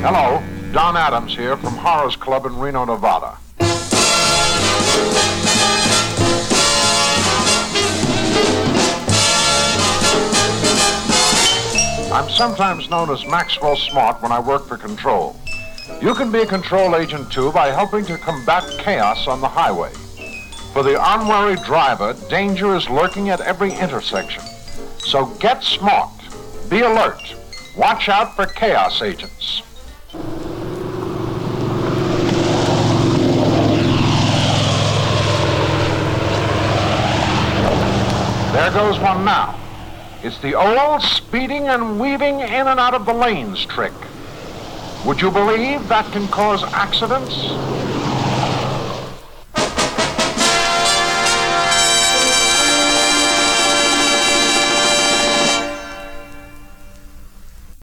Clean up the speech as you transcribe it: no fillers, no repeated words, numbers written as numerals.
Hello, Don Adams here from Horrors Club in Reno, Nevada. I'm sometimes known as Maxwell Smart when I work for Control. You can be a control agent too by helping to combat chaos on the highway. For the unwary driver, danger is lurking at every intersection. So get smart, be alert, watch out for chaos agents. There goes one now. It's the old speeding and weaving in and out of the lanes trick. Would you believe that can cause accidents?